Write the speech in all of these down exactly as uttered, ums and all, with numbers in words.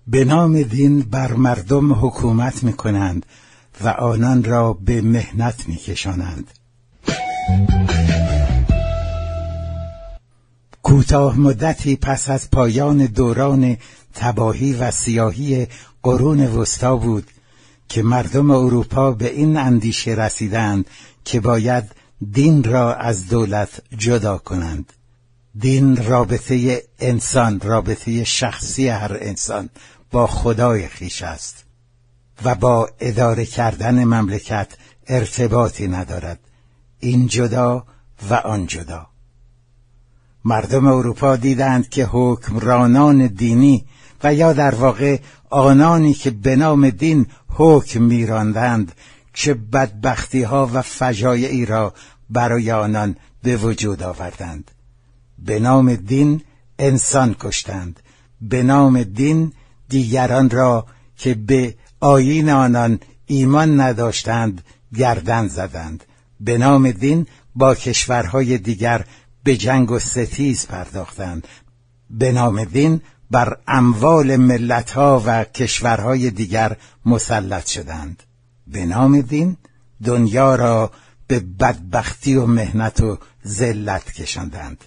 به نام دین بر مردم حکومت می کنند و آنان را به مهنت می کشانند. کوتاه مدتی پس از پایان دوران تباهی و سیاهی قرون وسطی بود که مردم اروپا به این اندیشه رسیدند که باید دین را از دولت جدا کنند. دین رابطه انسان، رابطه شخصی هر انسان با خدای خویش است و با اداره کردن مملکت ارتباطی ندارد. این جدا و آن جدا. مردم اروپا دیدند که حکمرانان دینی و یا در واقع آنانی که به نام دین حکم می‌راندند چه بدبختی ها و فجایعی را برای آنان به وجود آوردند. به نام دین انسان کشتند. به نام دین دیگران را که به آیین آنان ایمان نداشتند گردن زدند. به نام دین با کشورهای دیگر به جنگ و ستیز پرداختند. به نام دین بر اموال ملتها و کشورهای دیگر مسلط شدند. به نام دین دنیا را به بدبختی و محنت و ذلت کشاندند.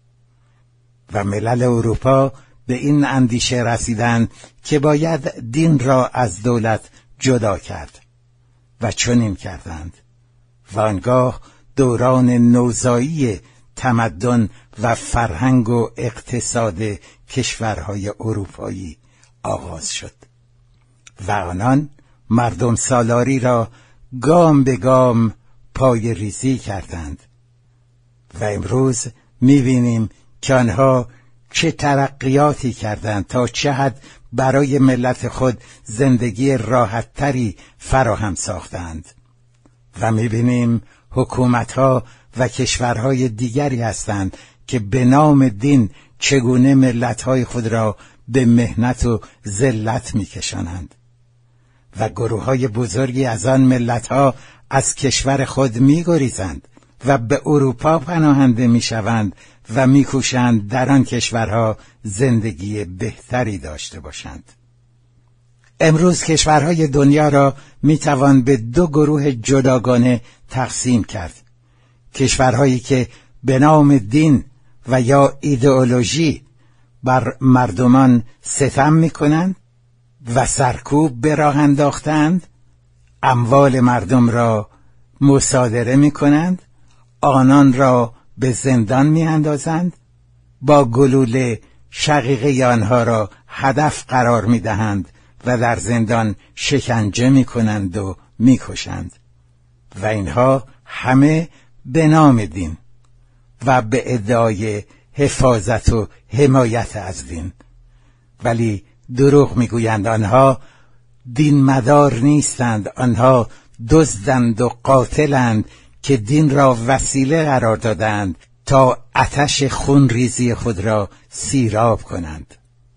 و ملل اروپا به این اندیشه رسیدند که باید دین را از دولت جدا کرد و چنین کردند. و آنگاه دوران نوزایی تمدن و فرهنگ و اقتصاد کشورهای اروپایی آغاز شد و آنان مردم سالاری را گام به گام پای ریزی کردند و امروز می‌بینیم که آنها چه ترقیاتی کردند، تا چه حد برای ملت خود زندگی راحت‌تری فراهم ساختند. و می‌بینیم حکومت‌ها و کشورهای دیگری هستند که به نام دین چگونه ملت‌های خود را به محنت و ذلت می‌کشانند و گروه‌های بزرگی از آن ملت‌ها از کشور خود می‌گریزند و به اروپا پناهنده می‌شوند و می‌کوشند در آن کشورها زندگی بهتری داشته باشند. امروز کشورهای دنیا را می‌توان به دو گروه جداگانه تقسیم کرد. کشورهایی که به نام دین و یا ایدئولوژی بر مردمان ستم می‌کنند و سرکوب به راه انداختند، اموال مردم را مصادره می‌کنند، آنان را به زندان می‌اندازند، با گلوله شقیقه آنها را هدف قرار می‌دهند و در زندان شکنجه می‌کنند و می‌کشند. و اینها همه به نام دین و به ادعای حفاظت و حمایت از دین. ولی دروغ میگویند، آنها دین مدار نیستند، آنها دزدند و قاتلند که دین را وسیله قرار دادند تا آتش خونریزی خود را سیراب کنند.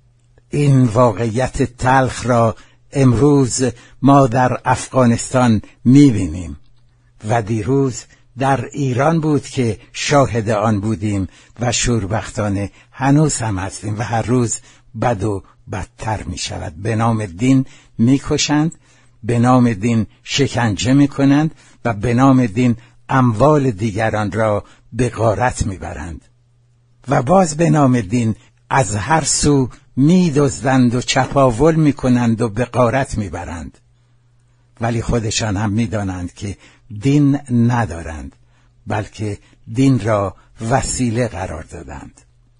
این واقعیت تلخ را امروز ما در افغانستان می‌بینیم و دیروز در ایران بود که شاهد آن بودیم و شوربختانه هنوز هم هستیم و هر روز بد و بدتر می شود. به نام دین می کشند، به نام دین شکنجه می کنند و به نام دین اموال دیگران را به غارت می برند و باز به نام دین از هر سو می دزدند و چپاول می کنند و به غارت می برند. ولی خودشان هم می دانند که دین ندارند، بلکه دین را وسیله قرار دادند.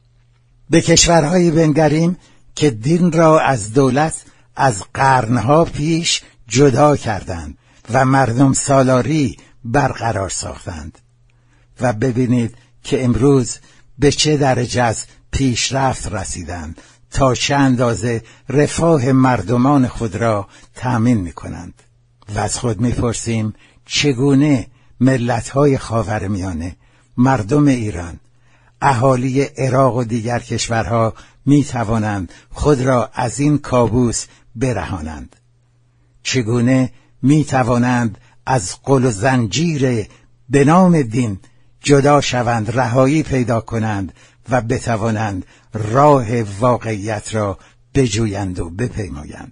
به کشورهایی بنگریم که دین را از دولت از قرنها پیش جدا کردند و مردم سالاری برقرار ساختند و ببینید که امروز به چه درجه از پیشرفت رسیدند، تا چه اندازه رفاه مردمان خود را تأمین می کنند. و از خود می پرسیم چگونه ملت‌های خاورمیانه، مردم ایران، اهالی عراق و دیگر کشورها می توانند خود را از این کابوس برهانند؟ چگونه می توانند از قل و زنجیر به نام دین جدا شوند، رهایی پیدا کنند و بتوانند راه واقعیت را بجویند و بپیمایند.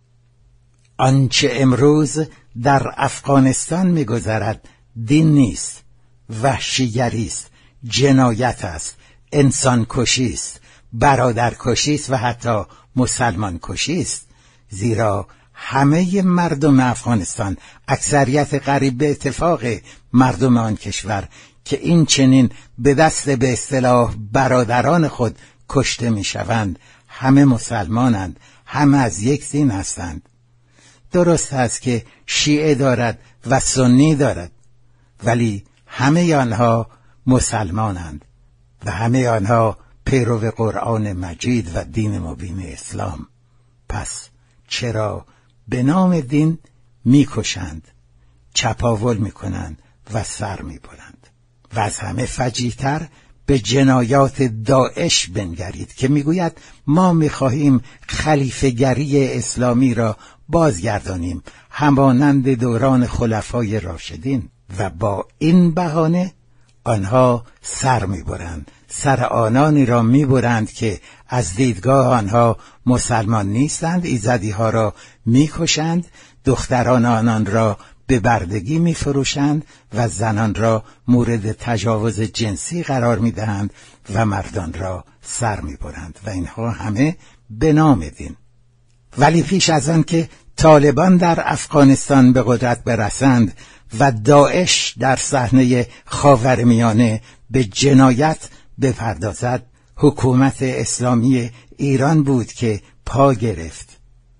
آنچه امروز در افغانستان می‌گذرد دین نیست، وحشیگری است، جنایت است، انسان کشی است، برادر کشی است و حتی مسلمان کشی است. زیرا همه مردم افغانستان، اکثریت قریب به اتفاق مردم آن کشور که این چنین به دست به اصطلاح برادران خود کشته میشوند، همه مسلمانند، همه از یک دین هستند. درست است که شیعه دارد و سنی دارد، ولی همه آنها مسلمانند و همه آنها پیرو قرآن مجید و دین مبین اسلام. پس چرا به نام دین میکشند، چپاول میکنند و سر میبرند؟ و از همه فجیع‌تر به جنایات داعش بنگرید که میگوید ما میخواهیم خلیفه‌گری اسلامی را بازگردانیم همانند دوران خلفای راشدین، و با این بهانه آنها سر میبرند، سر آنانی را میبرند که از دیدگاه آنها مسلمان نیستند، ایزدی ها را میکشند، دختران آنان را به بردگی میفروشند و زنان را مورد تجاوز جنسی قرار میدهند و مردان را سر میبرند و اینها همه به نام دین. ولی پیش از آن که طالبان در افغانستان به قدرت برسند و داعش در صحنه خاورمیانه به جنایت بپردازد، حکومت اسلامی ایران بود که پا گرفت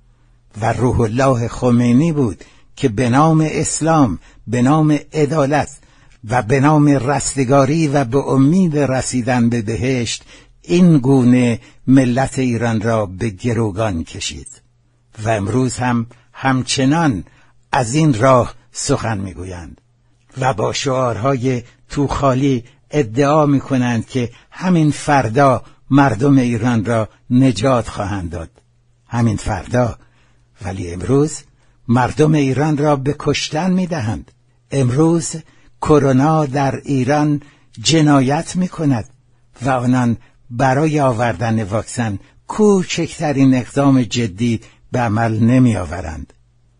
و روح الله خمینی بود که به نام اسلام، به نام عدالت و به نام رستگاری و به امید رسیدن به بهشت این گونه ملت ایران را به گروگان کشید و امروز هم همچنان از این راه سخن میگویند و با شعارهای توخالی ادعا میکنند که همین فردا مردم ایران را نجات خواهند داد. همین فردا، ولی امروز مردم ایران را به کشتن میدهند. امروز کرونا در ایران جنایت میکند و آنان برای آوردن واکسن کوچکترین اقدام جدی به عمل نمی آورند.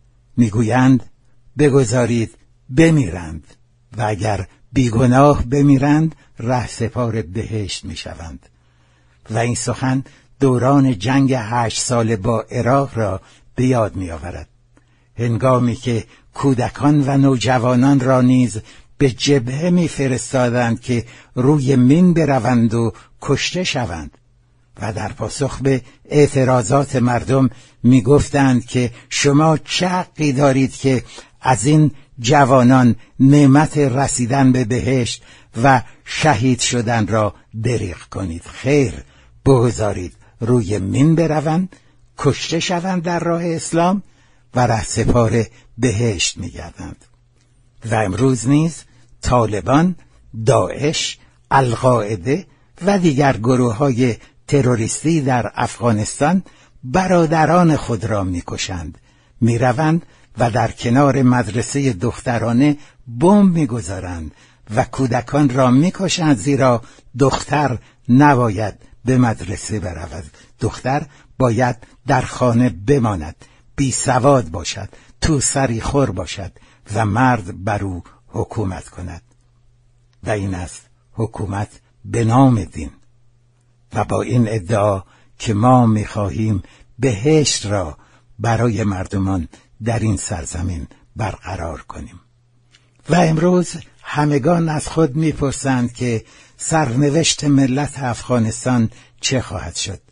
میگویند بگذارید بمیرند و اگر بیگناه بمیرند رهسپار بهشت میشوند. و این سخن دوران جنگ هشت ساله با عراق را به یاد می آورد، هنگامی که کودکان و نوجوانان را نیز به جبهه می فرستادند که روی مین بروند و کشته شوند و در پاسخ به اعتراضات مردم می گفتند که شما چه حقی دارید که از این جوانان نعمت رسیدن به بهشت و شهید شدن را دریغ کنید؟ خیر، بگذارید روی مین بروند، کشته شوند در راه اسلام و رهسپار بهشت می‌گردند. و امروز نیز طالبان، داعش، القاعده و دیگر گروه‌های تروریستی در افغانستان برادران خود را می‌کشند، می‌روند و در کنار مدرسه دخترانه بمب می‌گذارند و کودکان را می‌کشند، زیرا دختر نباید به مدرسه برود. دختر باید در خانه بماند، بی سواد باشد، تو سری خور باشد و مرد بر او حکومت کند. و این است حکومت به نام دین. و با این ادعا که ما می‌خواهیم بهشت را برای مردمان در این سرزمین برقرار کنیم. و امروز همگان از خود می‌پرسند که سرنوشت ملت افغانستان چه خواهد شد؟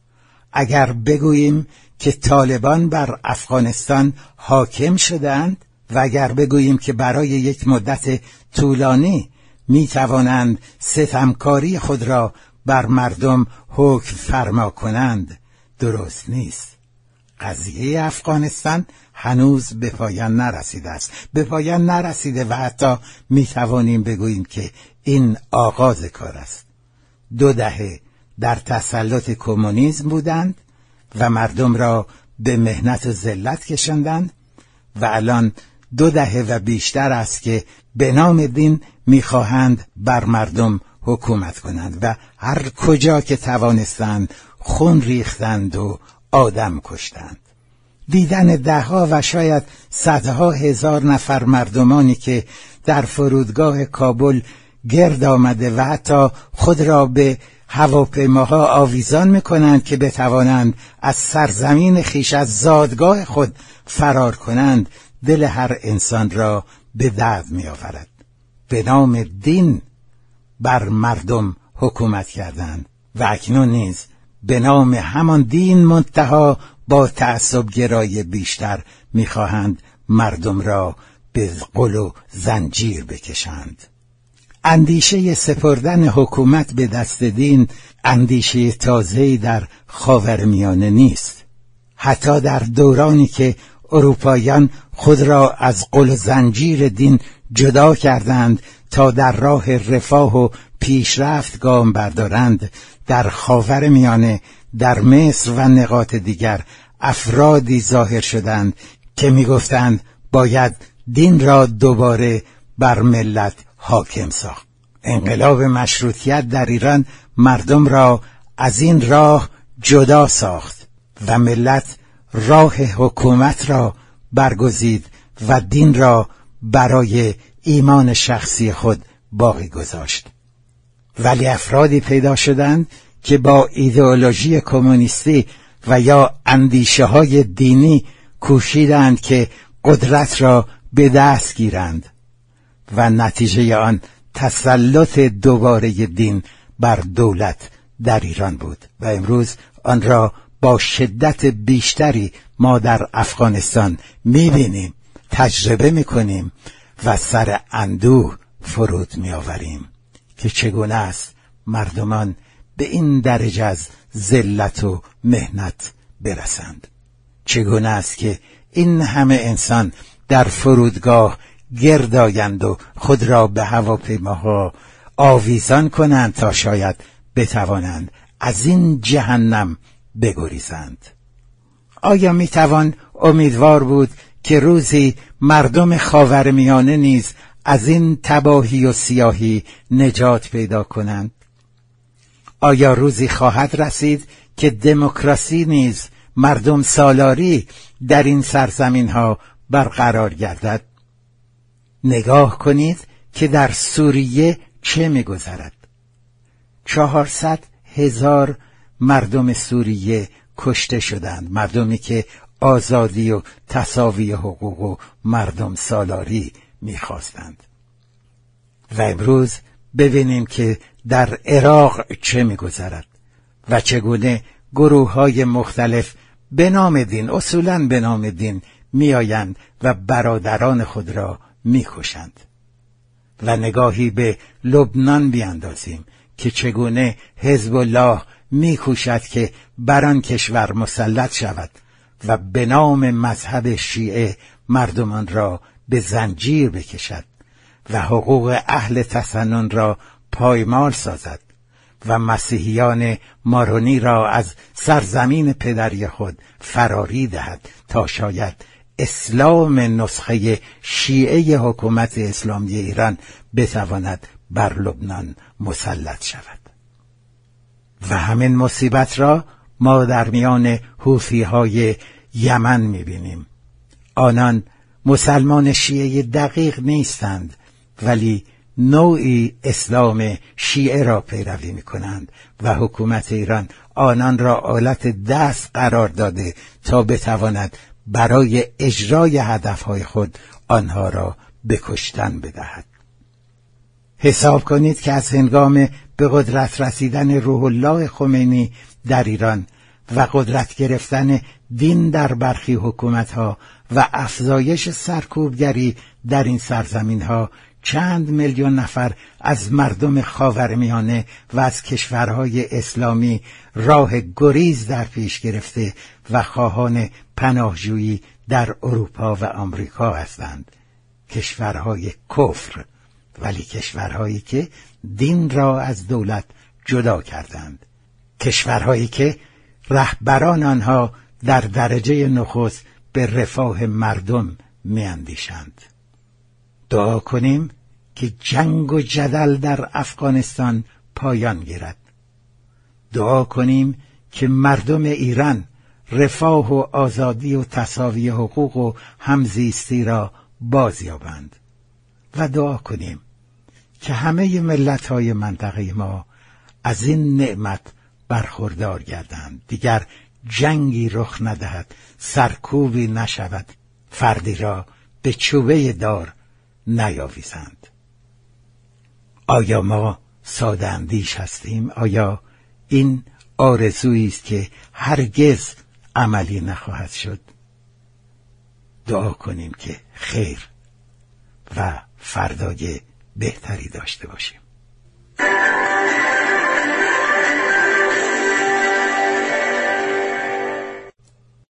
اگر بگوییم که طالبان بر افغانستان حاکم شدند و اگر بگوییم که برای یک مدت طولانی می توانند ستمکاری خود را بر مردم حکم فرما کنند، درست نیست. قضیه افغانستان هنوز به پایان نرسیده است، به پایان نرسیده و حتی می توانیم بگوییم که این آغاز کار است. دو دهه در تسلط کمونیسم بودند و مردم را به مهنت و ذلت کشاندند و الان دو دهه و بیشتر است که به نام دین می‌خواهند بر مردم حکومت کنند و هر کجا که توانستند خون ریختند و آدم کشتند. دیدن دهها و شاید صدها هزار نفر مردمانی که در فرودگاه کابل گرد آمده و حتی خود را به هواپیماها آویزان می‌کنند که بتوانند از سرزمین خویش، از زادگاه خود فرار کنند، دل هر انسان را به درد می‌آورد. به نام دین بر مردم حکومت کردند و اکنون نیز به نام همان دین منتها با تعصب گرایی بیشتر می‌خواهند مردم را به غل و زنجیر بکشند. اندیشه سپردن حکومت به دست دین اندیشه تازه‌ای در خاورمیانه نیست. حتی در دورانی که اروپاییان خود را از غل و زنجیر دین جدا کردند تا در راه رفاه و پیشرفت گام بردارند، در خاورمیانه، در مصر و نقاط دیگر افرادی ظاهر شدند که می‌گفتند باید دین را دوباره بر ملت حاکم ساخت. انقلاب مشروطیت در ایران مردم را از این راه جدا ساخت و ملت راه حکومت را برگزید و دین را برای ایمان شخصی خود باقی گذاشت. ولی افرادی پیدا شدند که با ایدئولوژی کمونیستی و یا اندیشه های دینی کوشیدند که قدرت را به دست گیرند و نتیجه آن تسلط دوباره دین بر دولت در ایران بود و امروز آن را با شدت بیشتری ما در افغانستان می‌بینیم، تجربه می‌کنیم و سر اندوه فرود می‌آوریم که چگونه است مردمان به این درجه از ذلت و مهنت برسند. چگونه است که این همه انسان در فرودگاه گرد آیند و خود را به هواپیماها آویزان کنند تا شاید بتوانند از این جهنم بگریزند. آیا میتوان امیدوار بود که روزی مردم خاورمیانه نیز از این تباهی و سیاهی نجات پیدا کنند؟ آیا روزی خواهد رسید که دموکراسی نیز مردم سالاری در این سرزمین ها برقرار گردد؟ نگاه کنید که در سوریه چه می‌گذرد. چهارصد هزار مردم سوریه کشته شدند، مردمی که آزادی و تساوی حقوق و مردم سالاری می‌خواستند. و امروز ببینیم که در عراق چه می‌گذرد و چگونه گروه‌های مختلف به نام دین، اصولاً به نام دین، میآیند و برادران خود را میکشند. و نگاهی به لبنان بیاندازیم که چگونه حزب الله میکوشد که بر آن کشور مسلط شود و به نام مذهب شیعه مردمان را به زنجیر بکشد و حقوق اهل تسنن را پایمال سازد و مسیحیان مارونی را از سرزمین پدری خود فراری دهد تا شاید اسلام نسخه شیعه حکومت اسلامی ایران بتواند بر لبنان مسلط شود. و همین مصیبت را ما در میان حوثی‌های یمن می‌بینیم. آنان مسلمان شیعه دقیق نیستند ولی نوعی اسلام شیعه را پیروی می‌کنند و حکومت ایران آنان را آلت دست قرار داده تا بتواند برای اجرای هدفهای خود آنها را به کشتن بدهد. حساب کنید که از هنگام به قدرت رسیدن روح الله خمینی در ایران و قدرت گرفتن دین در برخی حکومت‌ها و افزایش سرکوبگری در این سرزمین‌ها چند میلیون نفر از مردم خاورمیانه و از کشورهای اسلامی راه گریز در پیش گرفته و خواهان پناهجویی در اروپا و آمریکا هستند. کشورهای کفر، ولی کشورهایی که دین را از دولت جدا کردند. کشورهایی که رهبران آنها در درجه نخست به رفاه مردم می‌اندیشند. دعا کنیم که جنگ و جدل در افغانستان پایان گیرد. دعا کنیم که مردم ایران رفاه و آزادی و تساوی حقوق و همزیستی را بازیابند و دعا کنیم که همه ملت‌های منطقه ما از این نعمت برخوردار گردند، دیگر جنگی رخ ندهد، سرکوبی نشود، فردی را به چوبه دار نیاویزند. آیا ما ساده اندیش هستیم؟ آیا این آرزویی است که هرگز عملی نخواهد شد؟ دعا کنیم که خیر و فردای بهتری داشته باشیم.